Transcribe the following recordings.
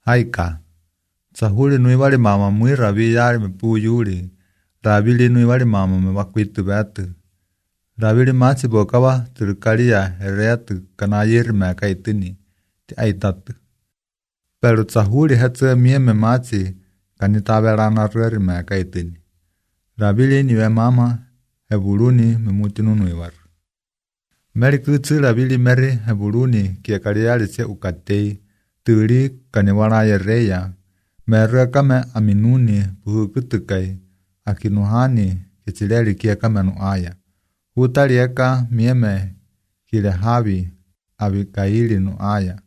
Haika. Sahuli nui wali mama mui rabi yari me pu yuri. Rabili nui wali mama me wakwitu batu. Rabili machi bokawa turkaria hereatu kanayiri me kaitini. Ti aitatu. Pero sahuli hetze mie me machi kanitaverana reri me kaitini. Rabili niwe mama hebuluni me mutinu nui waru. Meri kutsu rabili meri hebuluni kia kariari se ukatei. Turi kaniwara yereya. Merre kame aminuni buhu kutukai. Akinuhani kichileri kia kame nuaya. Hutari eka mieme kile havi abikaili nuaya.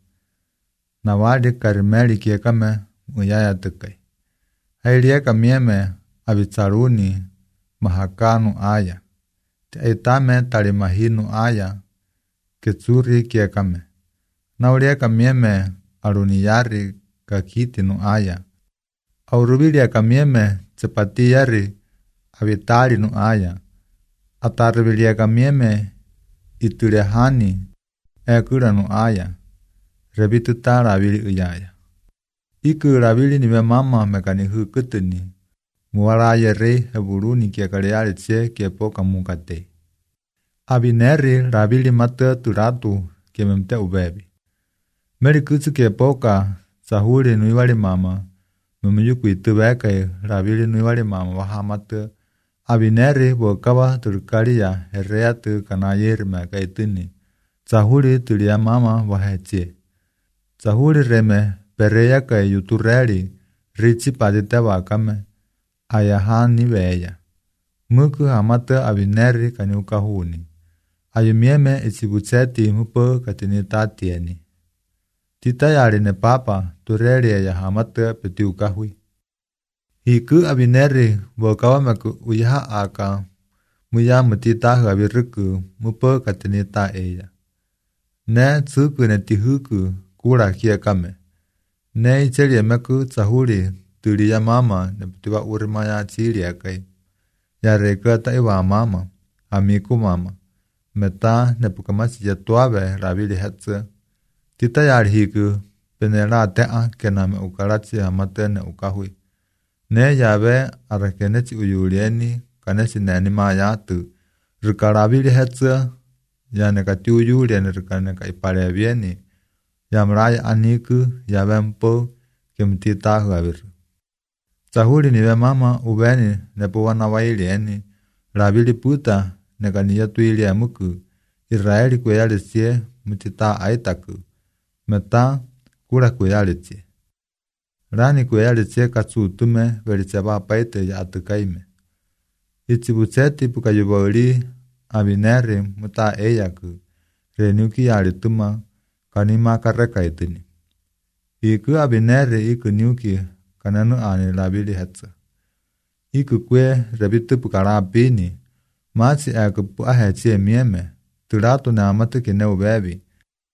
Nawadi karimeli kia kame uyaya tukai. Haili eka mieme abitsaruni mahakanu aya. Teitame tarimahinu aya. Kitsuri kia kame. Nauri eka mieme aruniyari kakiti nuaya. Aurubili eka mieme cepati yari abitari nuaya. Atarubili eka mieme iturehani ekura nuaya. Rebitu tara abili uyaya. Iku rabili niwe mama mekani hukutuni. Muwaraye rei hebuluni kia kariari tse kia poka mukate. Abineri rabili mate turatu kia memte ubebi. Meri kutsu kia poka sahuli nui wali mama. Memuyuku itu beke rabili nui wali mama wahamate. Abineri bokawa turkaria hereatu kanayiri meka itini. Sahuli tulia mama wahetie. Sahuli reme pereya kaya yutureli richi padite wakame. Ayahani weya. Muku hamate abineri kaniukahuni. Ayumieme isibutseti mupo katini tatieni. Tita yari ne papa tureli ya hamate peti ukahui. Hiku abineri bokawa meku uyaha aka. Muya mutitahu abiriku mupo katini ta eya. Ne tsuku ne tihuku kura kia kame. Ne icheli meku tsahuli tuli ya mama ne putiwa urimaya chili ya kai. Ya rekata iwa mama, amiku mama. Meta ne pukamasi ya tuawe rabili hetze. Tita yari hiku penela tea kename ukarachi hamate ne ukahui. Ne yawe arakenechi uyulieni kanesi neni mayatu. Rukarabili hetze ya nekati uyulieni rukaneka iparevieni. Ya mraya aniku yawe mpo kemtitahu abiru. Sahuli niwe mama ubeni nepuwana wailieni. Rabili puta nekaniya tuili ya muku. Israeli kuyalisie mutita aitaku. Meta kura kuyalisie. Rani kuyalisie katsutume veliseba paite ya atukaime. Ichibutseti pukayuboli abineri muta eyaku. Renuki yalituma kanima kareka itini. Iku abineri iku nyuki kananu ani labili hetsa. Iku kwe rebitu pukara pini. Machi eku pu ahechie mieme. Turatu ne amatu kine ubebi.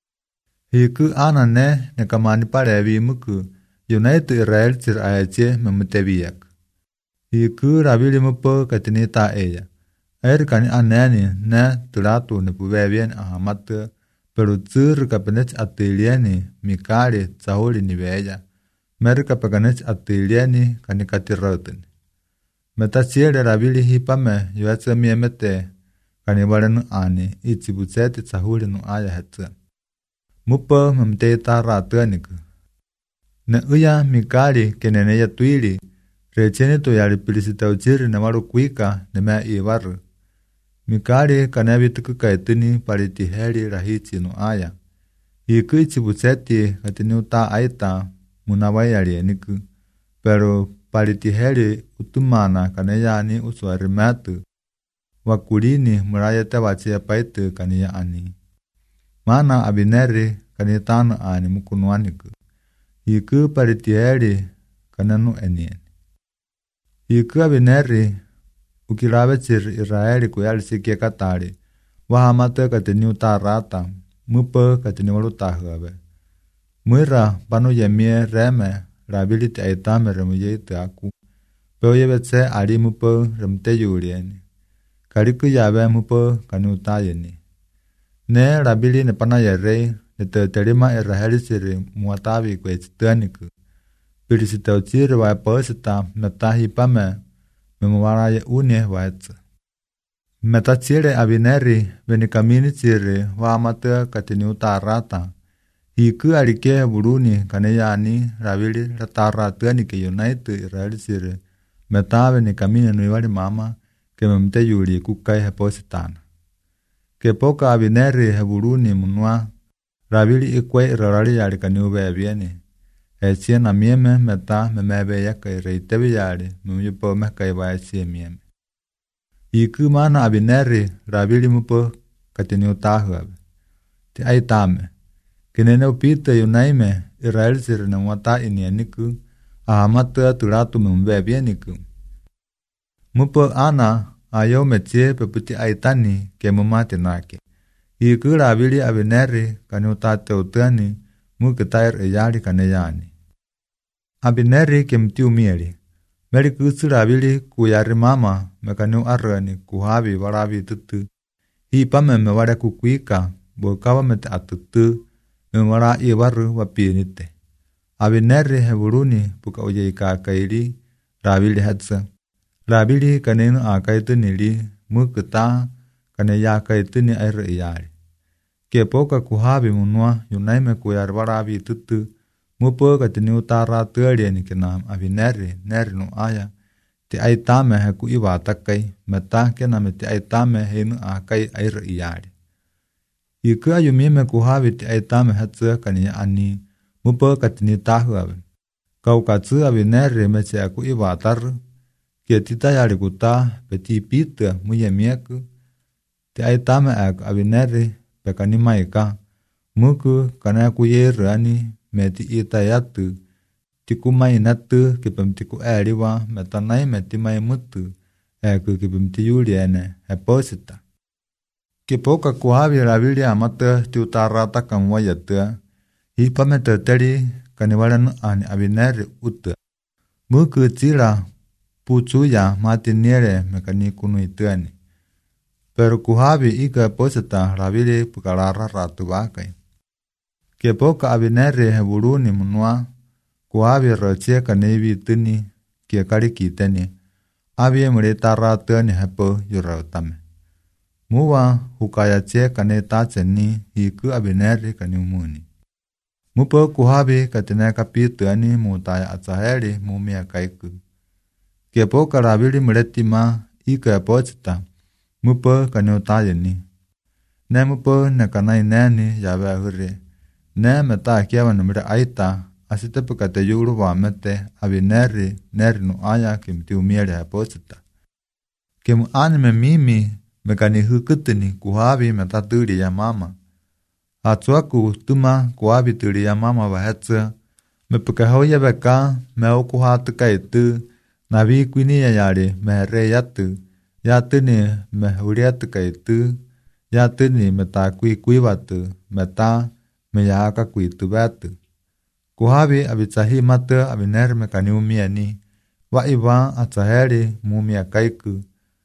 Iku ana ne kamani parevi muku. Yunaitu Israel chir ahechie memutebiyak. Iku rabili mupo katini ta eya. Kani aneni ne turatu ne pubebien ahamatu. Pero tsur kapenech atilieni mikari tsahuli ni beya. Meru kapaganech atilieni kanikatiroten. Metachiere rabili hipame yuatse miemete kanibarenu ani ichibutseti tsahuli nu aya hetze. Mupo memteita ratuaniku. Ne uya mikari keneneya tuili recheni to yari pilisita uchiri ne maru kuika ne mea iwaru. Mikari kanebituku kaitini pariti heri rahichi nu aya. Iku ichibutseti katini uta aita munawai alieniku. Pero pariti heri utumana kaneyani usuari metu. Wakulini murayete wachia paitu kaniya ani. Mana abineri kanitanu ani mukunuaniku. Iku pariti heri kanenu enien. Iku abineri ukilabechir Israeli kuyalisi kia katari. Wahamate katini utarata. Mupo katini walutahuabe. Muira panu yemie reme rabili te aitame remuye te aku. Peo yebetse ali mupo remte yulieni. Kariku yabe mupo kani utayeni. Ne rabili ne pana yerei ne te terima Israeli siri muatabi kwe chituaniku. pirisitau chiri wa posita metahi pame memwara ye une waetsa. Meta chiri Abineri venikamini chiri wa amate katini utarata. Hiku alike buruni kaneyani ravili ratara tuani ke United Israel chiri. Meta venikamini nuiwali mama ke memte yuri kukai hepositana. Ke poka Abineri heburuni munwa ravili ikwe irarali yari kaniube vieni. Echie na mieme meta memebe yaka reitevi yari mumyupo meka iwa echie mieme. Iku mana Abineri ravili mupo katini utahuabe. Ti aitame. Kinene upite yunaime Israel siri na mwata inianiku ahamata turatu mumbe vieniku. Mupo ana ayo mechie peputi aitani ke mumati nake. Iku ravili Abineri kani utate utani mukitair eyari kaneyani. Abineri kemti umieri. Meri kusu ravili kuyari mama mekanu arrani kuhavi waravi tutu. Hipa meme ware kukuika bokawa mete atutu memwara iwaru wapinite. Abineri heburuni puka ujeika kairi ravili hatsa. Ravili kanenu akaitu nili mukita kaneya kaitu ni air eyari. Kepoka kuhavi munwa yunaime kuyari waravi tutu. Mupo katini utara tuariani kenam Abineri neri no aya. Ti aitame heku iwa takai meta kename ti aitame henu akai air iyari. Iku ayumime kuhavi ti aitame hatsa kaniya ani. Mupo katini tahuawe. Kau katsu Abineri meche aku iwa taru. Kia tita yari kuta peti pita muye mieku. Ti aitame aku Abineri pekani maika. Muku kana aku yerani meti ita yatu. Tiku mai natu kipemtiku eriwa metanai meti mai mutu. Eku kipemti yuliene heposita. Kipoka kuhavi ravili amata ti utarata kamwa yatua. Hipa meteteri kaniwalan ani Abineri uta. Muku tira puchuya matiniere mekani kunu ituani. Pero kuhavi ika posita ravili pukarara ratu wakai. Kepoka Abineri heburuni munwa kuhavi rochie kanevi tuni kia kari kiteni. Abie mureta ratani hepo yurautame. Muwa hukaya chie kane tacheni hiku Abineri kaniumuni. Mupo kuhavi katine kapituani mutaya atsaheri mumia kaiku. Kepoka ravili muretima ika pochita. Mupo kaniutayeni. Ne mupo nekanai neni yawe huri. Ne meta kiawa numire aita asitepu kate yuru wa mete Abineri neri no aya kimti umiere heposita. Kimu anime mimi mekani hukutini kuhavi meta turi ya mama. Atsuaku tuma kuhavi turi ya mama wahetsa. Mepukahoya beka meo kuhatu kaitu. Navi kwini ya yari mehere yatu. Yatu ni mehuriatu kaitu. Yatu ni meta kui watu. Meta meyaka kuitu batu. Kuhavi abitsahi mata Abineri mekani umiani. Wa iwa atsaheri mumia kaiku.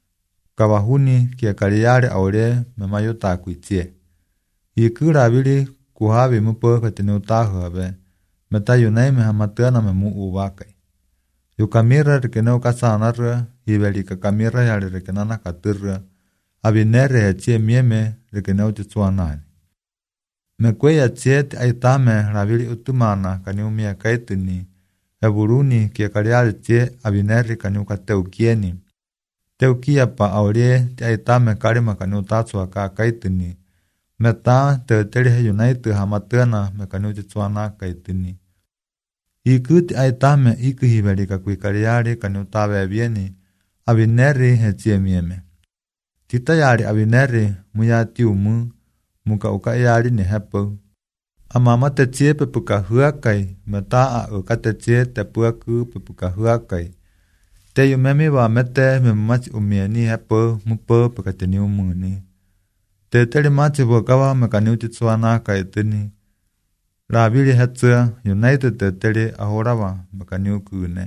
Kawahuni kia kariyari aure memayuta kuitie. Iku ravili kuhavi mupo katini utahuabe. Meta yunaime hamatana memu uwakai. Yukamira rikene ukasanara hiveli kakamira yari rikene nakatura. Abineri hechie mieme rikene uchitsuanani. Mekweya chieti aitame ravili utumana kaniumia kaituni. Heburuni kia kariari chie Abineri kaniuka teukieni. Teukia pa aurie ti aitame karima kaniutatsua ka kaituni. Meta teuteri he United hamatana mekaniuchitsuana kaituni. Iku ti aitame iku hiveli kakui kariari kaniutawe vieni. Abineri hechie mieme. Tita yari Abineri muyati umu. Muka uka yari ni hepo. Amama te chie pepuka huakai. Meta a uka te chie te puaku pepuka huakai. Te yumemi wa mete memachi umieni hepo mupo pekatini umuni. Te teri machi wakawa mekani uchitsuana kaitini. Ravili hetsa United te teri ahorawa mekani ukune.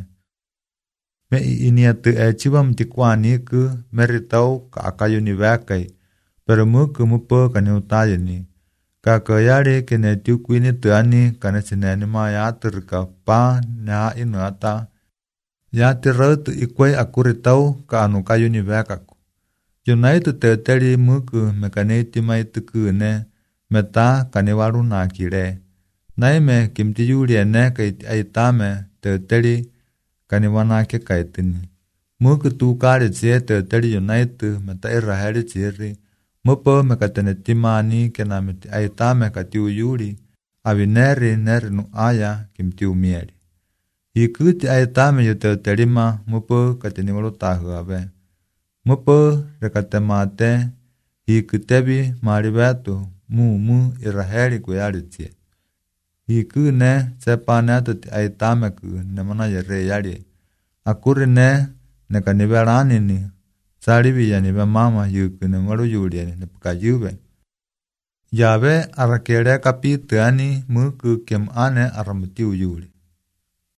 Me iniatu echiwa mtikuani ku meritau ka akayuni wakai. Pero muku mupo kaniutayeni. Kakayari kene tukwini tuani kana sinani ma ya terka pa na inuata. Ya terut ikwai akuritau ka anu kayu ni vekaku. Yunaitu teteri muku mekaneti mai tukune meta kanewaru na kire. Naime kimti yuri ene kaitame teteri kanewana ke kaitini. Muku tu kare tsie teteri yunaitu meta iraheri tsiri. Mupo mekateneti mani kenamiti aitame katiu yuri. Avineri neri nu aya kimti umieri. Ikuti aitame yu teterima mupo kateniwaru tahu ave. Mupo rekatemate ikutebi maribetu mu iraheri kuyaritie. Ikune sepane tuti aitame ku nemana yere yari. Akuri ne kaniberanini saribi yani be mama yukune maru yuri yani nepukayube. Yabe arakere kapitani muku kem ane aramutiu yuri.